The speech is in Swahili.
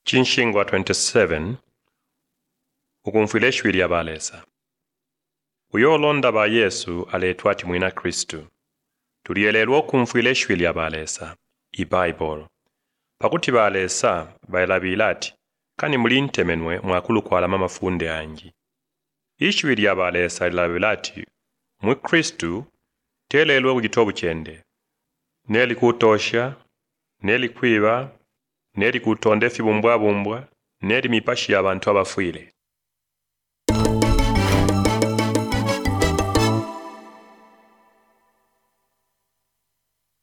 Chinshingwa 27 ukumfwile shwili ya balesa. Uyo londa ba Yesu aletwa ati mwina Kristu. Tulielelwa okumfwile shwili ya balesa, i-Bible. Pakuti balesa baelabila ati, kani muli ntemenwe mwakulukwalama mafunde anji. Ishwili ya balesa ilabila ati, mwi Kristu telelwe bugitobu chende. Neli kutosha, neli kwiba, neli kutonda efibumbwabumbwa, neli mipashi ya bantu abafwile.